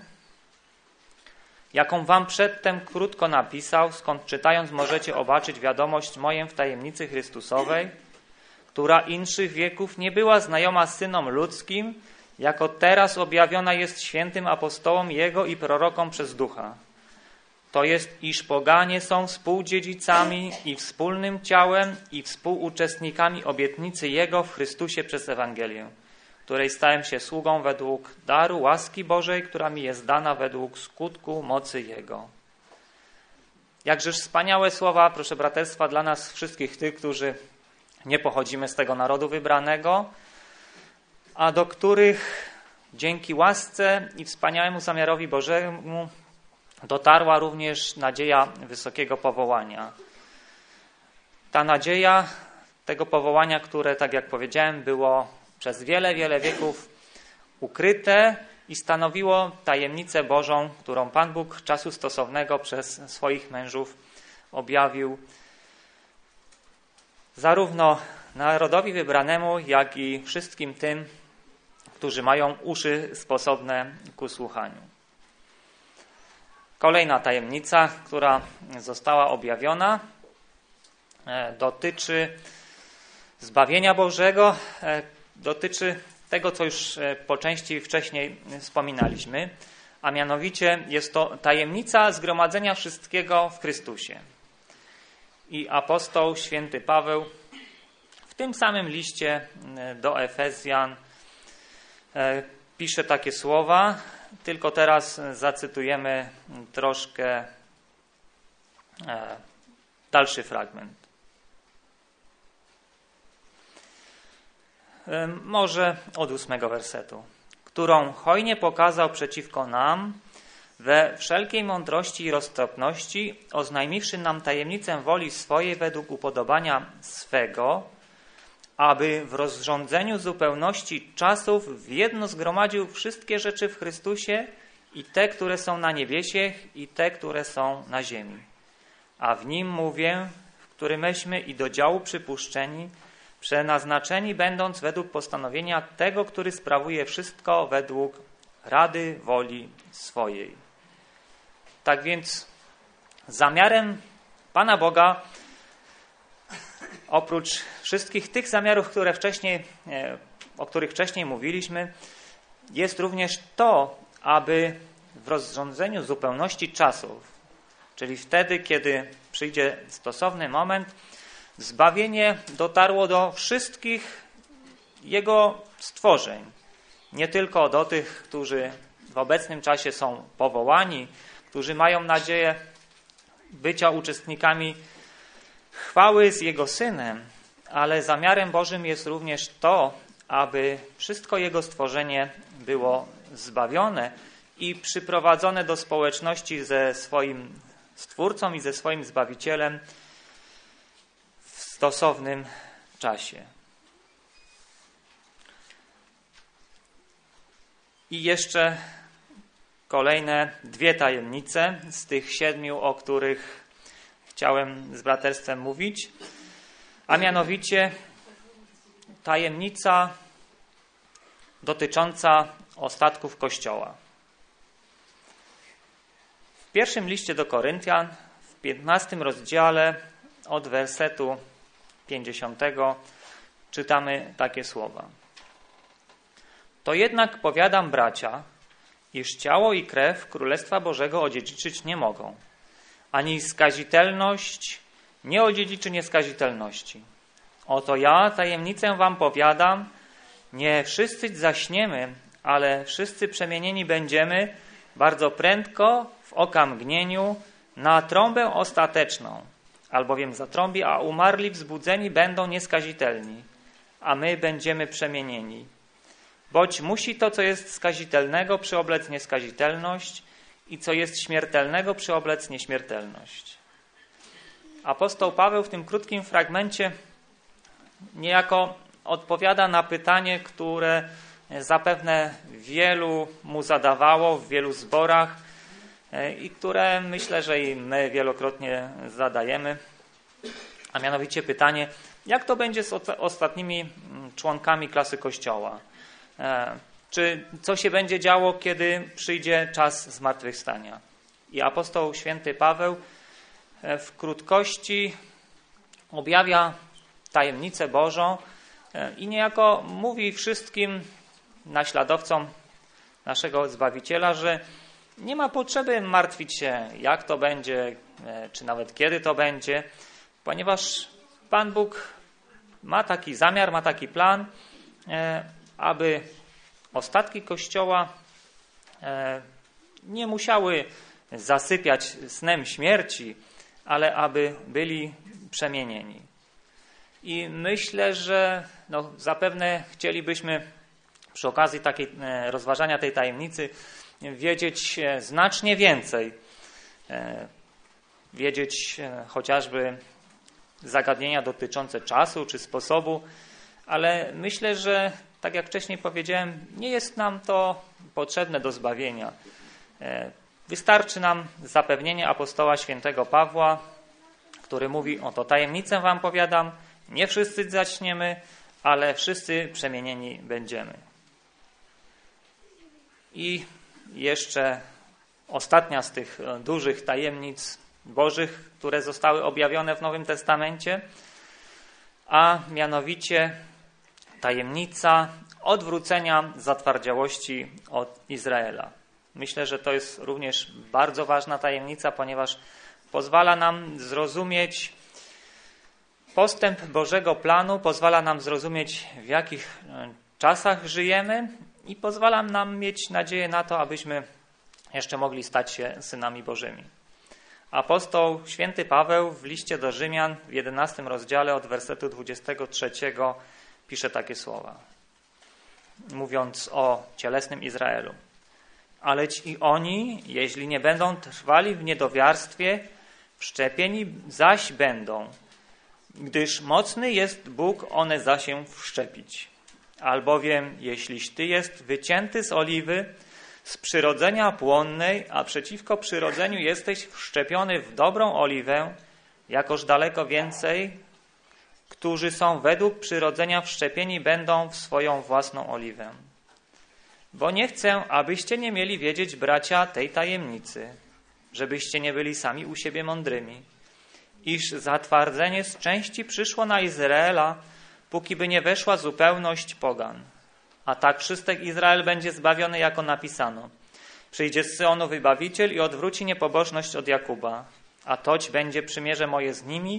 jaką wam przedtem krótko napisał, skąd czytając możecie obaczyć wiadomość moją w tajemnicy Chrystusowej, która inszych wieków nie była znajoma synom ludzkim, jako teraz objawiona jest świętym apostołom Jego i prorokom przez Ducha. To jest, iż poganie są współdziedzicami i wspólnym ciałem i współuczestnikami obietnicy Jego w Chrystusie przez Ewangelię, której stałem się sługą według daru łaski Bożej, która mi jest dana według skutku mocy Jego. Jakżeż wspaniałe słowa, proszę braterstwa, dla nas wszystkich tych, którzy nie pochodzimy z tego narodu wybranego, a do których dzięki łasce i wspaniałemu zamiarowi Bożemu dotarła również nadzieja wysokiego powołania. Ta nadzieja tego powołania, które, tak jak powiedziałem, było przez wiele, wiele wieków ukryte i stanowiło tajemnicę Bożą, którą Pan Bóg czasu stosownego przez swoich mężów objawił zarówno narodowi wybranemu, jak i wszystkim tym, którzy mają uszy sposobne ku słuchaniu. Kolejna tajemnica, która została objawiona, dotyczy zbawienia Bożego, dotyczy tego, co już po części wcześniej wspominaliśmy, a mianowicie jest to tajemnica zgromadzenia wszystkiego w Chrystusie. I apostoł święty Paweł w tym samym liście do Efezjan pisze takie słowa, tylko teraz zacytujemy troszkę dalszy fragment. Może od 8 wersetu. Którą hojnie pokazał przeciwko nam we wszelkiej mądrości i roztropności, oznajmiwszy nam tajemnicę woli swojej według upodobania swego, aby w rozrządzeniu zupełności czasów w jedno zgromadził wszystkie rzeczy w Chrystusie, i te, które są na niebiesiech, i te, które są na ziemi. A w Nim mówię, w którymśmy i do działu przypuszczeni, przenaznaczeni będąc według postanowienia tego, który sprawuje wszystko według rady woli swojej. Tak więc zamiarem Pana Boga, oprócz wszystkich tych zamiarów, o których wcześniej mówiliśmy, jest również to, aby w rozrządzeniu zupełności czasów, czyli wtedy, kiedy przyjdzie stosowny moment, zbawienie dotarło do wszystkich Jego stworzeń. Nie tylko do tych, którzy w obecnym czasie są powołani, którzy mają nadzieję bycia uczestnikami chwały z Jego Synem, ale zamiarem Bożym jest również to, aby wszystko Jego stworzenie było zbawione i przyprowadzone do społeczności ze swoim Stwórcą i ze swoim Zbawicielem w stosownym czasie. I jeszcze kolejne 2 tajemnice z tych 7, o których chciałem z braterstwem mówić, a mianowicie tajemnica dotycząca ostatków Kościoła. W pierwszym liście do Koryntian, w 15 rozdziale od wersetu 50 czytamy takie słowa. To jednak powiadam, bracia, iż ciało i krew Królestwa Bożego odziedziczyć nie mogą, ani skazitelność nie odziedziczy nieskazitelności. Oto ja tajemnicę wam powiadam, nie wszyscy zaśniemy, ale wszyscy przemienieni będziemy bardzo prędko, w okamgnieniu, na trąbę ostateczną, albowiem zatrąbi, a umarli wzbudzeni będą nieskazitelni, a my będziemy przemienieni. Boć musi to, co jest skazitelnego, przyoblec nieskazitelność i co jest śmiertelnego, przyoblec nieśmiertelność. Apostoł Paweł w tym krótkim fragmencie niejako odpowiada na pytanie, które zapewne wielu mu zadawało w wielu zborach i które myślę, że i my wielokrotnie zadajemy, a mianowicie pytanie, jak to będzie z ostatnimi członkami klasy Kościoła? Czy co się będzie działo, kiedy przyjdzie czas zmartwychwstania? I apostoł święty Paweł w krótkości objawia tajemnicę Bożą i niejako mówi wszystkim naśladowcom naszego Zbawiciela, że nie ma potrzeby martwić się, jak to będzie, czy nawet kiedy to będzie, ponieważ Pan Bóg ma taki zamiar, ma taki plan, aby ostatki Kościoła nie musiały zasypiać snem śmierci, ale aby byli przemienieni. I myślę, że zapewne chcielibyśmy przy okazji takiej rozważania tej tajemnicy wiedzieć znacznie więcej. Wiedzieć chociażby zagadnienia dotyczące czasu czy sposobu, ale myślę, że tak jak wcześniej powiedziałem, nie jest nam to potrzebne do zbawienia. Wystarczy nam zapewnienie apostoła świętego Pawła, który mówi, oto tajemnicę wam powiadam, nie wszyscy zaśniemy, ale wszyscy przemienieni będziemy. I jeszcze ostatnia z tych dużych tajemnic Bożych, które zostały objawione w Nowym Testamencie, a mianowicie tajemnica odwrócenia zatwardziałości od Izraela. Myślę, że to jest również bardzo ważna tajemnica, ponieważ pozwala nam zrozumieć postęp Bożego planu, pozwala nam zrozumieć, w jakich czasach żyjemy i pozwala nam mieć nadzieję na to, abyśmy jeszcze mogli stać się synami Bożymi. Apostoł święty Paweł w liście do Rzymian w 11 rozdziale od wersetu 23 pisze takie słowa, mówiąc o cielesnym Izraelu. Aleć i oni, jeśli nie będą trwali w niedowiarstwie, wszczepieni zaś będą, gdyż mocny jest Bóg one za się wszczepić. Albowiem, jeśliś ty jest wycięty z oliwy, z przyrodzenia płonnej, a przeciwko przyrodzeniu jesteś wszczepiony w dobrą oliwę, jakoż daleko więcej, którzy są według przyrodzenia wszczepieni będą w swoją własną oliwę. Bo nie chcę, abyście nie mieli wiedzieć, bracia, tej tajemnicy, żebyście nie byli sami u siebie mądrymi, iż zatwardzenie z części przyszło na Izraela, póki by nie weszła zupełność pogan. A tak wszystek Izrael będzie zbawiony, jako napisano. Przyjdzie z Syonu wybawiciel i odwróci niepobożność od Jakuba. A toć będzie przymierze moje z nimi,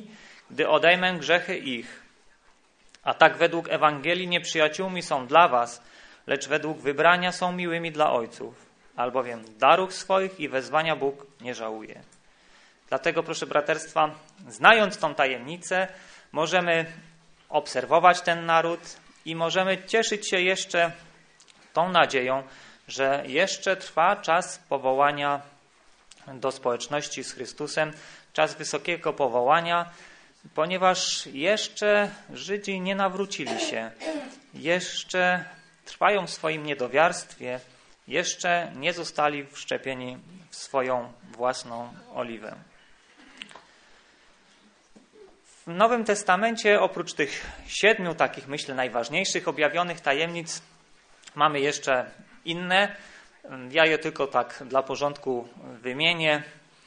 gdy odejmę grzechy ich. A tak według Ewangelii nieprzyjaciółmi są dla was, lecz według wybrania są miłymi dla ojców. Albowiem darów swoich i wezwania Bóg nie żałuje. Dlatego, proszę braterstwa, znając tą tajemnicę, możemy obserwować ten naród i możemy cieszyć się jeszcze tą nadzieją, że jeszcze trwa czas powołania do społeczności z Chrystusem, czas wysokiego powołania, ponieważ jeszcze Żydzi nie nawrócili się, jeszcze trwają w swoim niedowiarstwie, jeszcze nie zostali wszczepieni w swoją własną oliwę. W Nowym Testamencie oprócz tych 7 takich, myślę, najważniejszych objawionych tajemnic mamy jeszcze inne. Ja je tylko tak dla porządku wymienię.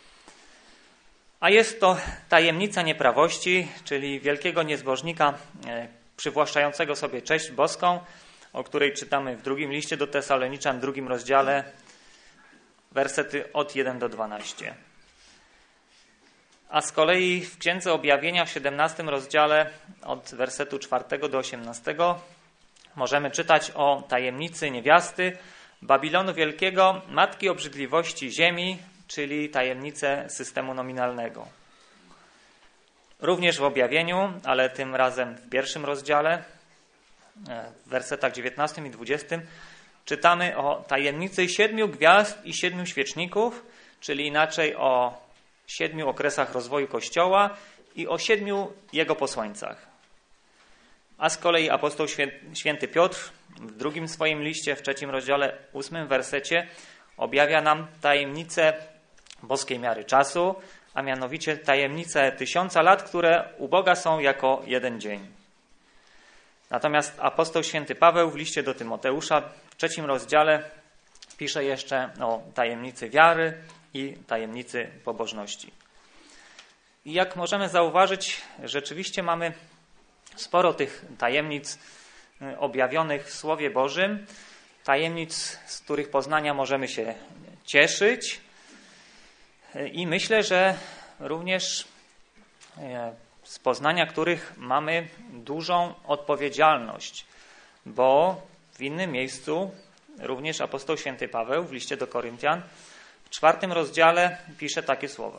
A jest to tajemnica nieprawości, czyli wielkiego niezbożnika przywłaszczającego sobie cześć boską, o której czytamy w drugim liście do Tesaloniczan, w 2 rozdziale, wersety od 1 do 12. A z kolei w Księdze Objawienia w 17 rozdziale od wersetu 4 do 18 możemy czytać o tajemnicy niewiasty Babilonu Wielkiego, matki obrzydliwości ziemi, czyli tajemnicę systemu nominalnego. Również w Objawieniu, ale tym razem w 1 rozdziale, w wersetach 19 i 20 czytamy o tajemnicy 7 gwiazd i 7 świeczników, czyli inaczej o 7 okresach rozwoju Kościoła i o 7 jego posłańcach. A z kolei apostoł święty Piotr w drugim swoim liście, w 3 rozdziale, 8 wersecie objawia nam tajemnicę boskiej miary czasu, a mianowicie tajemnicę 1000 lat, które u Boga są jako jeden dzień. Natomiast apostoł święty Paweł w liście do Tymoteusza w 3 rozdziale pisze jeszcze o tajemnicy wiary i tajemnicy pobożności. I jak możemy zauważyć, rzeczywiście mamy sporo tych tajemnic objawionych w Słowie Bożym, tajemnic, z których poznania możemy się cieszyć i myślę, że również z poznania których mamy dużą odpowiedzialność, bo w innym miejscu również apostoł święty Paweł w liście do Koryntian w 4 rozdziale pisze takie słowa.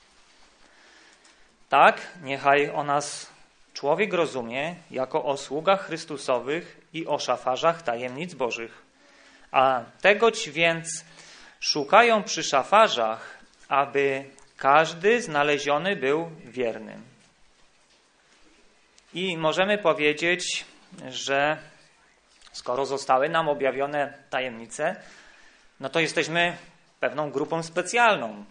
Tak, niechaj o nas człowiek rozumie jako o sługach Chrystusowych i o szafarzach tajemnic Bożych. A tegoć więc szukają przy szafarzach, aby każdy znaleziony był wiernym. I możemy powiedzieć, że skoro zostały nam objawione tajemnice, no to jesteśmy pewną grupą specjalną,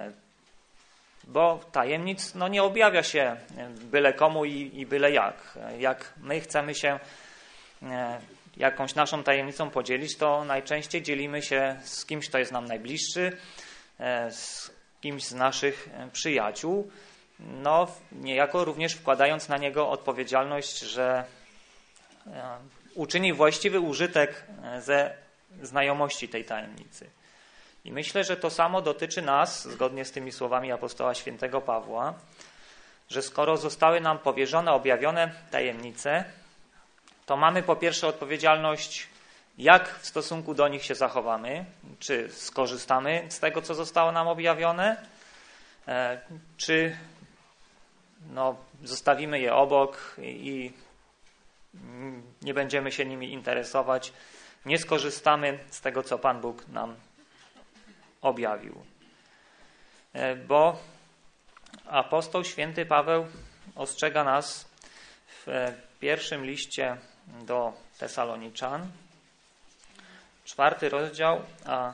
bo tajemnic nie objawia się byle komu i byle jak. Jak my chcemy się jakąś naszą tajemnicą podzielić, to najczęściej dzielimy się z kimś, kto jest nam najbliższy, z kimś z naszych przyjaciół, niejako również wkładając na niego odpowiedzialność, że uczyni właściwy użytek ze znajomości tej tajemnicy. I myślę, że to samo dotyczy nas, zgodnie z tymi słowami apostoła świętego Pawła, że skoro zostały nam powierzone, objawione tajemnice, to mamy po pierwsze odpowiedzialność, jak w stosunku do nich się zachowamy, czy skorzystamy z tego, co zostało nam objawione, czy zostawimy je obok i nie będziemy się nimi interesować, nie skorzystamy z tego, co Pan Bóg nam objawił. Bo apostoł święty Paweł ostrzega nas w 1 liście do Tesaloniczan, 4 rozdział, a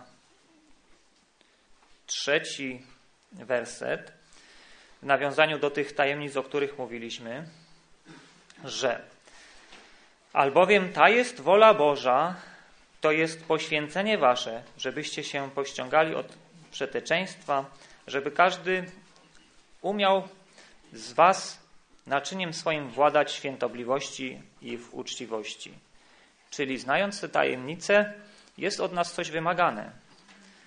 3 werset, w nawiązaniu do tych tajemnic, o których mówiliśmy, że albowiem ta jest wola Boża, to jest poświęcenie wasze, żebyście się pościągali od przeteczeństwa, żeby każdy umiał z was naczyniem swoim władać w świętobliwości i w uczciwości. Czyli znając te tajemnice, jest od nas coś wymagane.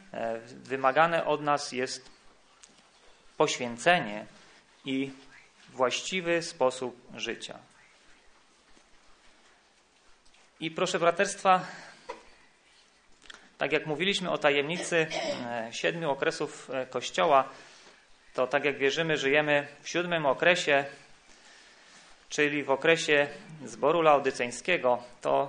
Wymagane od nas jest poświęcenie i właściwy sposób życia. I proszę braterstwa, tak jak mówiliśmy o tajemnicy 7 okresów Kościoła, to tak jak wierzymy, żyjemy w 7 okresie, czyli w okresie zboru laodyceńskiego, to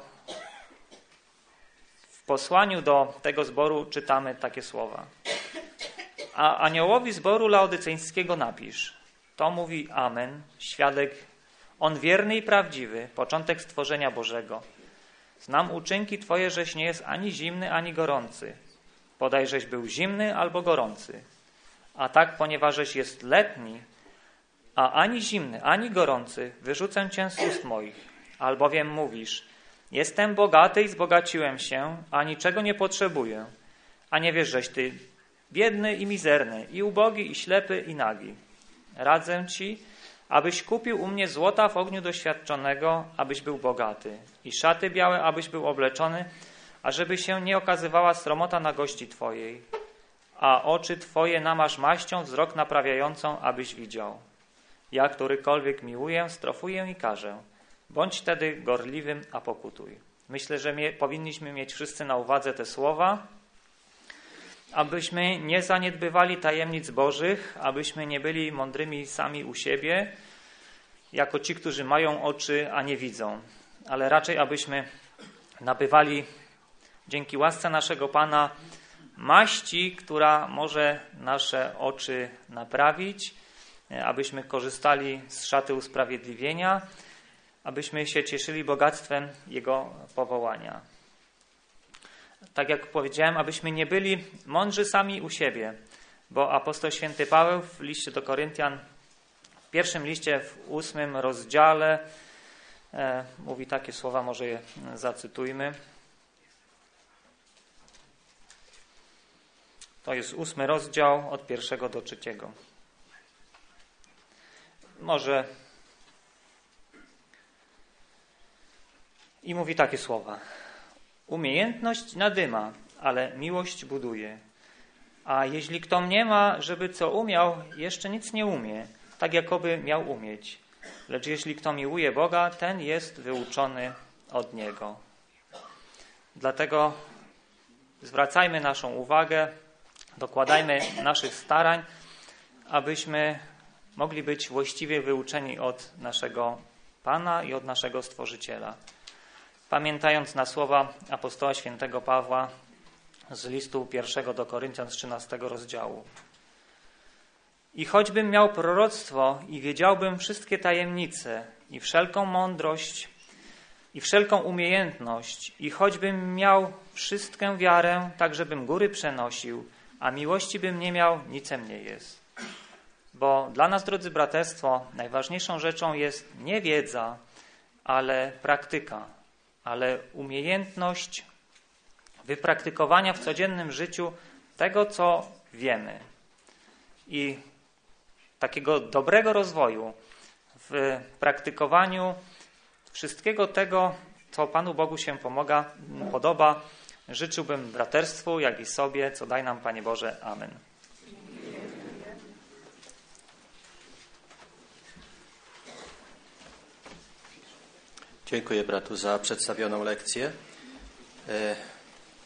w posłaniu do tego zboru czytamy takie słowa. A aniołowi zboru laodyceńskiego napisz. To mówi Amen, świadek, on wierny i prawdziwy, początek stworzenia Bożego. Znam uczynki Twoje, żeś nie jest ani zimny, ani gorący. Podaj, żeś był zimny albo gorący. A tak, ponieważeś jest letni, a ani zimny, ani gorący, wyrzucę Cię z ust moich. Albowiem mówisz, jestem bogaty i zbogaciłem się, a niczego nie potrzebuję. A nie wiesz, żeś Ty biedny i mizerny, i ubogi, i ślepy, i nagi. Radzę Ci, abyś kupił u mnie złota w ogniu doświadczonego, abyś był bogaty, i szaty białe, abyś był obleczony, ażeby się nie okazywała sromota na gości Twojej, a oczy Twoje namasz maścią, wzrok naprawiającą, abyś widział. Ja, którykolwiek miłuję, strofuję i karzę. Bądź wtedy gorliwym, a pokutuj. Myślę, że powinniśmy mieć wszyscy na uwadze te słowa, abyśmy nie zaniedbywali tajemnic Bożych, abyśmy nie byli mądrymi sami u siebie, jako ci, którzy mają oczy, a nie widzą, ale raczej abyśmy nabywali dzięki łasce naszego Pana maści, która może nasze oczy naprawić, abyśmy korzystali z szaty usprawiedliwienia, abyśmy się cieszyli bogactwem Jego powołania. Tak jak powiedziałem, abyśmy nie byli mądrzy sami u siebie, bo apostoł święty Paweł w liście do Koryntian, w pierwszym liście, w 8 rozdziale, mówi takie słowa, może je zacytujmy. To jest 8 rozdział od 1 do 3. Może i mówi takie słowa. Umiejętność nadyma, ale miłość buduje. A jeśli kto nie ma, żeby co umiał, jeszcze nic nie umie, tak jakoby miał umieć. Lecz jeśli kto miłuje Boga, ten jest wyuczony od Niego. Dlatego zwracajmy naszą uwagę, dokładajmy naszych starań, abyśmy mogli być właściwie wyuczeni od naszego Pana i od naszego Stworzyciela. Pamiętając na słowa apostoła świętego Pawła z listu 1 do Koryntian z 13 rozdziału. I choćbym miał proroctwo i wiedziałbym wszystkie tajemnice i wszelką mądrość i wszelką umiejętność i choćbym miał wszystkę wiarę, tak żebym góry przenosił, a miłości bym nie miał, nicem nie jest. Bo dla nas, drodzy braterstwo, najważniejszą rzeczą jest nie wiedza, ale praktyka, ale umiejętność wypraktykowania w codziennym życiu tego, co wiemy. I takiego dobrego rozwoju w praktykowaniu wszystkiego tego, co Panu Bogu się podoba, życzyłbym braterstwu, jak i sobie, co daj nam, Panie Boże. Amen.
Dziękuję bratu za przedstawioną lekcję.